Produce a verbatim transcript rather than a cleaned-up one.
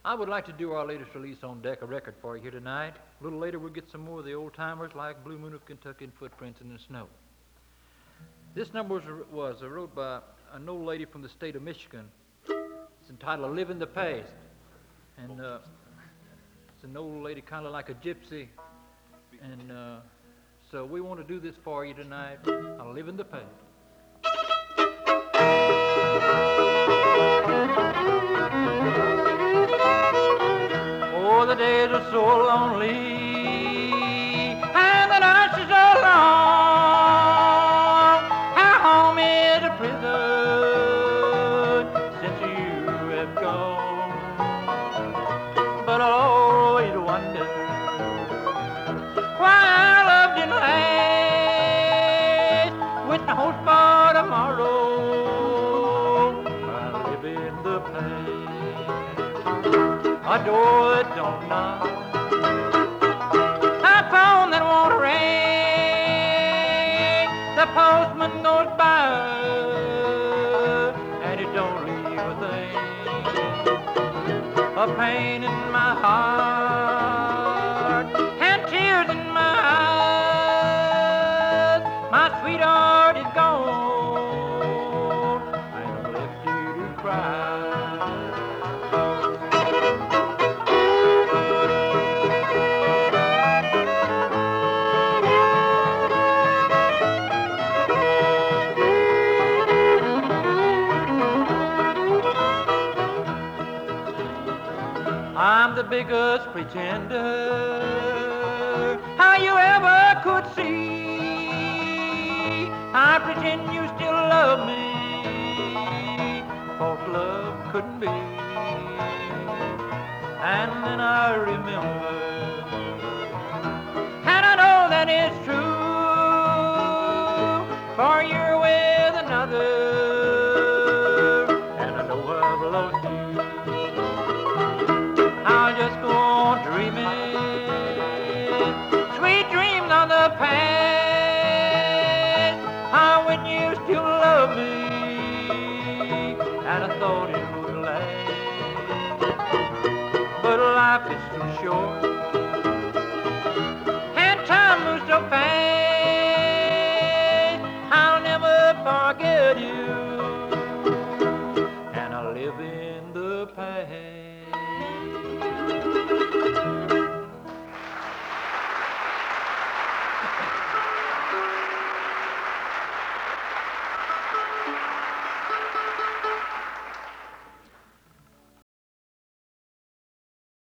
I would like to do our latest release on deck, a record for you here tonight. A little later, we'll get some more of the old timers like Blue Moon of Kentucky and Footprints in the Snow. This number was, was uh, wrote by an old lady from the state of Michigan. It's entitled "Live in the Past," and uh, it's an old lady, kind of like a gypsy, and uh, so we want to do this for you tonight. I live in the past. Oh, the days are so lonely, and the nights are so long. How home is a prison since you have gone. But I'll always wonder why our love didn't last, with no hope for tomorrow. I live in the past. A door that don't knock, a phone that won't ring, the postman goes by and it don't leave a thing. A pain in my heart and tears in my eyes. My sweetheart is gone and I'm left here to cry. I'm the biggest pretender how you ever could see. I pretend you still love me, false love couldn't be. And then I remember, and I know that it's true, for you're with another, and I know I've lost you. I'll just go on dreaming, sweet dreams of the past. How when you still love me, and I thought it would last. But life is too short